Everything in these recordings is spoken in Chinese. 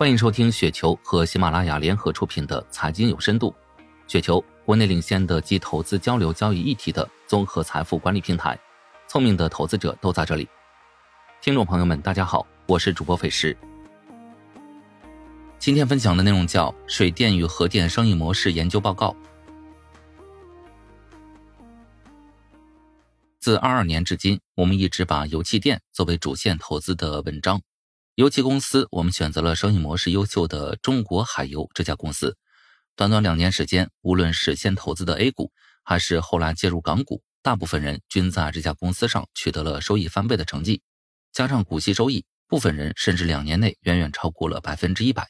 欢迎收听雪球和喜马拉雅联合出品的财经有深度。雪球，国内领先的集投资交流交易一体的综合财富管理平台，聪明的投资者都在这里。听众朋友们大家好，我是主播斐石。今天分享的内容叫水电与核电生意模式研究报告。自22年至今，我们一直把油气电作为主线投资的文章。油气公司我们选择了生意模式优秀的中国海油这家公司。短短2年时间，无论是先投资的 A 股还是后来介入港股，大部分人均在这家公司上取得了收益翻倍的成绩，加上股息收益，部分人甚至2年内远远超过了 100%。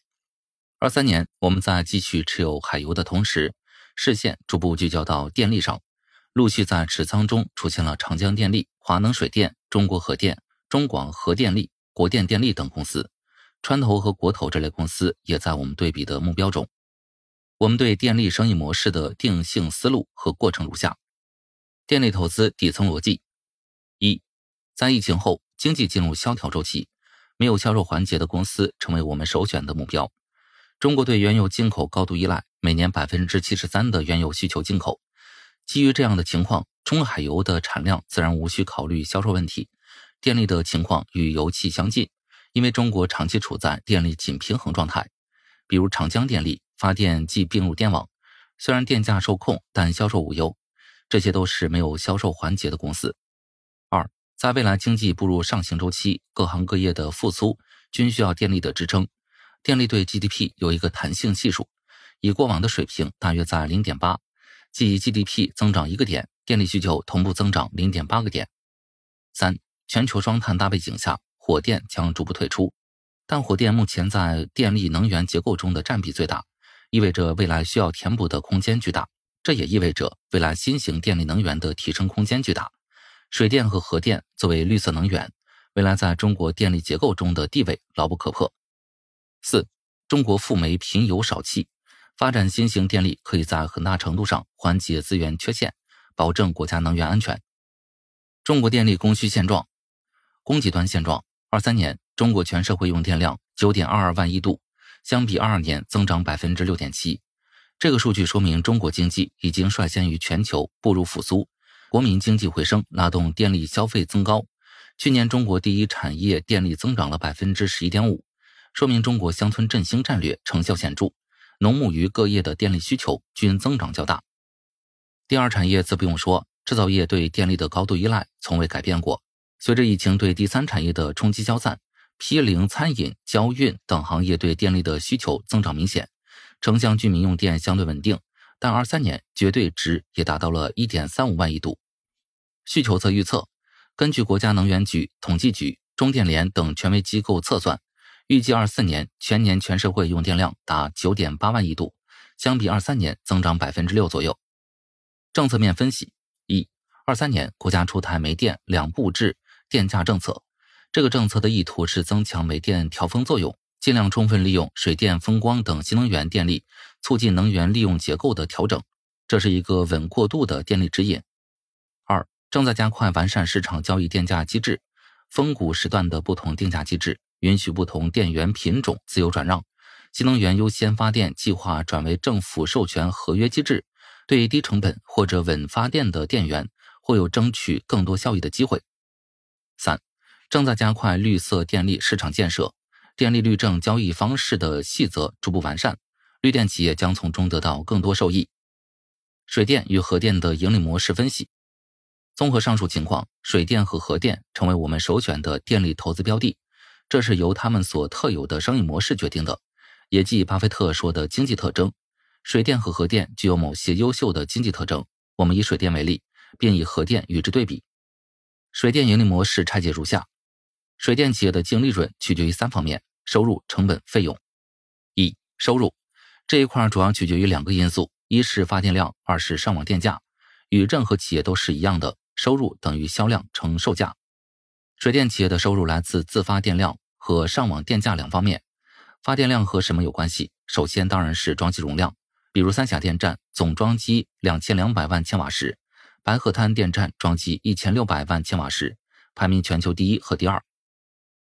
23年，我们在继续持有海油的同时，视线逐步聚焦到电力上，陆续在持仓中出现了长江电力、华能水电、中国核电、中广核电力、国电电力等公司，川投和国投这类公司也在我们对比的目标中。我们对电力生意模式的定性思路和过程如下：电力投资底层逻辑。1. 在疫情后，经济进入萧条周期，没有销售环节的公司成为我们首选的目标。中国对原油进口高度依赖，每年 73% 的原油需求进口。基于这样的情况，中海油的产量自然无需考虑销售问题。电力的情况与油气相近，因为中国长期处在电力紧平衡状态。比如长江电力发电即并入电网，虽然电价受控，但销售无忧，这些都是没有销售环节的公司。2. 在未来经济步入上行周期，各行各业的复苏均需要电力的支撑。电力对 GDP 有一个弹性系数，以过往的水平大约在 0.8， 即 GDP 增长1个点，电力需求同步增长 0.8 个点。3. 全球双碳大背景下，火电将逐步退出，但火电目前在电力能源结构中的占比最大，意味着未来需要填补的空间巨大，这也意味着未来新型电力能源的提升空间巨大。水电和核电作为绿色能源，未来在中国电力结构中的地位牢不可破。4. 中国富煤贫油少气，发展新型电力可以在很大程度上缓解资源缺陷，保证国家能源安全。中国电力供需现状。供给端现状，23年中国全社会用电量 9.22 万亿度，相比22年增长 6.7%。 这个数据说明中国经济已经率先于全球步入复苏，国民经济回升拉动电力消费增高。去年中国第一产业电力增长了 11.5%， 说明中国乡村振兴战略成效显著，农牧渔各业的电力需求均增长较大。第二产业自不用说，制造业对电力的高度依赖从未改变过。随着疫情对第三产业的冲击消散，批零、餐饮、交运等行业对电力的需求增长明显，城乡居民用电相对稳定，但23年绝对值也达到了 1.35 万亿度。需求侧预测，根据国家能源局、统计局、中电联等权威机构测算，预计24年全年全社会用电量达 9.8 万亿度，相比23年增长 6% 左右。政策面分析。1. 23年国家出台煤电两步制电价政策，这个政策的意图是增强煤电调峰作用，尽量充分利用水电、风光等新能源电力，促进能源利用结构的调整，这是一个稳过渡的电力指引。2. 正在加快完善市场交易电价机制，峰谷时段的不同定价机制，允许不同电源品种自由转让，新能源优先发电计划转为政府授权合约机制，对低成本或者稳发电的电源会有争取更多效益的机会。3. 正在加快绿色电力市场建设，电力绿证交易方式的细则逐步完善，绿电企业将从中得到更多受益。水电与核电的盈利模式分析。综合上述情况，水电和核电成为我们首选的电力投资标的，这是由他们所特有的生意模式决定的，也即巴菲特说的经济特征。水电和核电具有某些优秀的经济特征，我们以水电为例，并以核电与之对比。水电盈利模式拆解如下：水电企业的净利润取决于3方面：收入、成本、费用。1. 收入，这一块主要取决于2个因素，一是发电量，二是上网电价。与任何企业都是一样的，收入等于销量乘售价。水电企业的收入来自自发电量和上网电价2方面。发电量和什么有关系？首先当然是装机容量，比如三峡电站总装机2200万千瓦时，白鹤滩电站装机1600万千瓦时，排名全球第1和第2。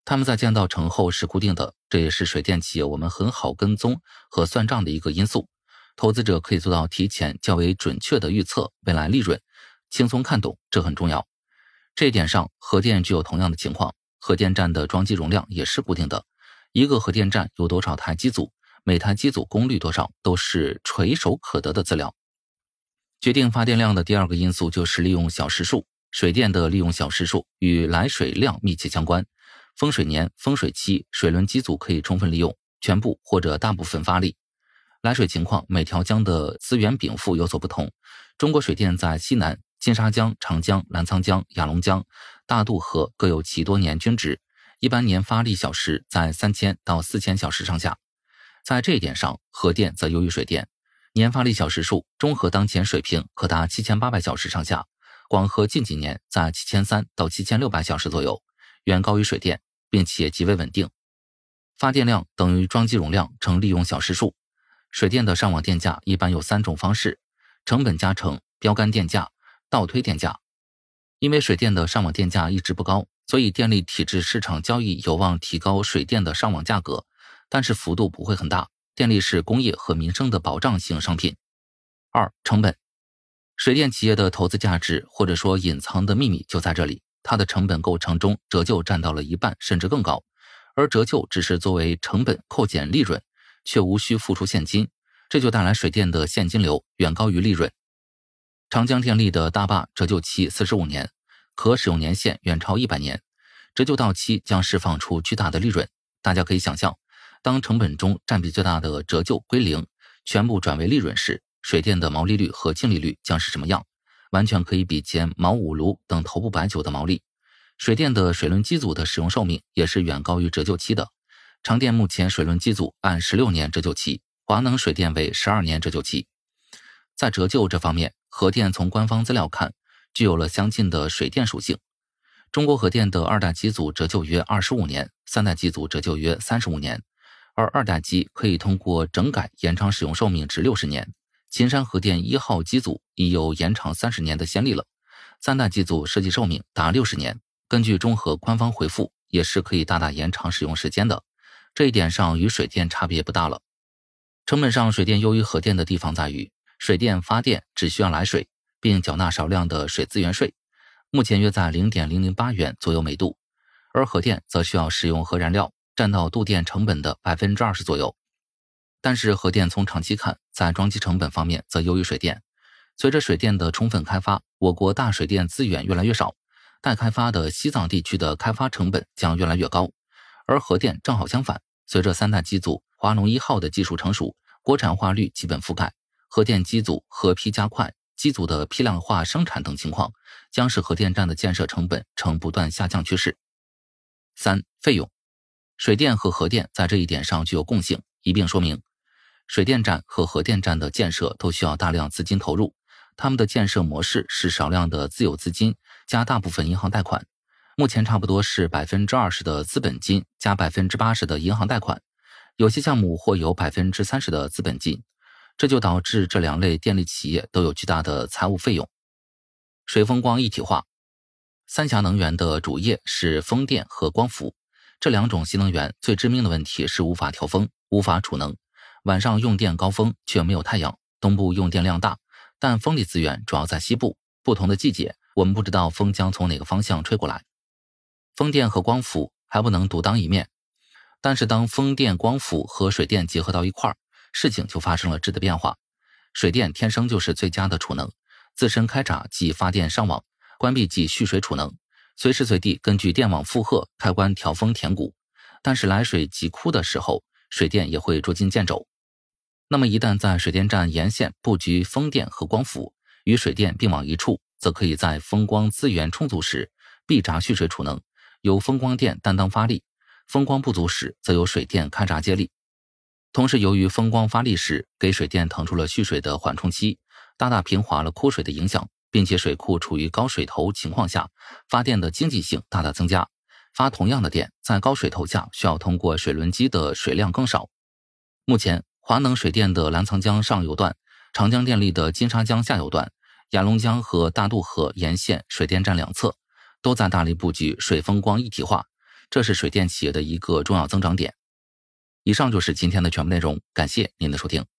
它们在建造成后是固定的，这也是水电企业我们很好跟踪和算账的一个因素。投资者可以做到提前较为准确的预测未来利润，轻松看懂，这很重要。这一点上，核电具有同样的情况，核电站的装机容量也是固定的，一个核电站有多少台机组，每台机组功率多少，都是垂手可得的资料。决定发电量的第二个因素就是利用小时数，水电的利用小时数与来水量密切相关。丰水年、丰水期，水轮机组可以充分利用，全部或者大部分发力。来水情况，每条江的资源禀赋有所不同。中国水电在西南、金沙江、长江、澜沧江、雅砻江、大渡河各有其多年均值，一般年发力小时在3000到4000小时上下。在这一点上，核电则优于水电，年发力小时数，中核当前水平可达7800小时上下，广核近几年在7300到7600小时左右，远高于水电，并且极为稳定。发电量等于装机容量乘利用小时数。水电的上网电价一般有3种方式：成本加成、标杆电价、倒推电价。因为水电的上网电价一直不高，所以电力体制市场交易有望提高水电的上网价格，但是幅度不会很大。电力是工业和民生的保障性商品。2. 成本。水电企业的投资价值或者说隐藏的秘密就在这里，它的成本构成中折旧占到了1半甚至更高，而折旧只是作为成本扣减利润，却无需付出现金，这就带来水电的现金流远高于利润。长江电力的大坝折旧期45年，可使用年限远超100年，折旧到期将释放出巨大的利润。大家可以想象，当成本中占比最大的折旧归零，全部转为利润时，水电的毛利率和净利率将是什么样？完全可以比肩毛五炉等头部白酒的毛利。水电的水轮机组的使用寿命也是远高于折旧期的。长电目前水轮机组按16年折旧期，华能水电为12年折旧期。在折旧这方面，核电从官方资料看，具有了相近的水电属性。中国核电的2代机组折旧约25年，3代机组折旧约35年，而2代机可以通过整改延长使用寿命至60年。秦山核电1号机组已有延长30年的先例了，3代机组设计寿命达60年，根据中核官方回复，也是可以大大延长使用时间的。这一点上与水电差别不大了。成本上，水电优于核电的地方在于，水电发电只需要来水，并缴纳少量的水资源税，目前约在 0.008 元左右每度，而核电则需要使用核燃料，占到度电成本的 20% 左右。但是核电从长期看，在装机成本方面则优于水电。随着水电的充分开发，我国大水电资源越来越少，待开发的西藏地区的开发成本将越来越高。而核电正好相反，随着3代机组华龙1号的技术成熟，国产化率基本覆盖，核电机组合批加快，机组的批量化生产等情况，将使核电站的建设成本呈不断下降趋势。3. 费用。水电和核电在这一点上具有共性，一并说明。水电站和核电站的建设都需要大量资金投入，他们的建设模式是少量的自有资金加大部分银行贷款，目前差不多是 20% 的资本金加 80% 的银行贷款，有些项目或有 30% 的资本金，这就导致这两类电力企业都有巨大的财务费用。水风光一体化。三峡能源的主业是风电和光伏，这两种新能源最致命的问题是无法调风，无法储能，晚上用电高峰却没有太阳，东部用电量大，但风力资源主要在西部，不同的季节我们不知道风将从哪个方向吹过来。风电和光伏还不能独当一面，但是当风电、光伏和水电结合到一块儿，事情就发生了质的变化。水电天生就是最佳的储能，自身开闸即发电上网，关闭即蓄水储能，随时随地根据电网负荷开关调风填谷。但是来水急枯的时候，水电也会捉襟见肘。那么一旦在水电站沿线布局风电和光伏，与水电并网一处，则可以在风光资源充足时闭闸蓄水储能，由风光电担当发力，风光不足时则由水电开闸接力。同时由于风光发力时给水电腾出了蓄水的缓冲期，大大平滑了枯水的影响，并且水库处于高水头情况下，发电的经济性大大增加，发同样的电在高水头下需要通过水轮机的水量更少。目前华能水电的澜沧江上游段、长江电力的金沙江下游段、雅砻江和大渡河沿线水电站两侧都在大力布局水风光一体化， 这是水电企业的一个重要增长点。以上就是今天的全部内容，感谢您的收听。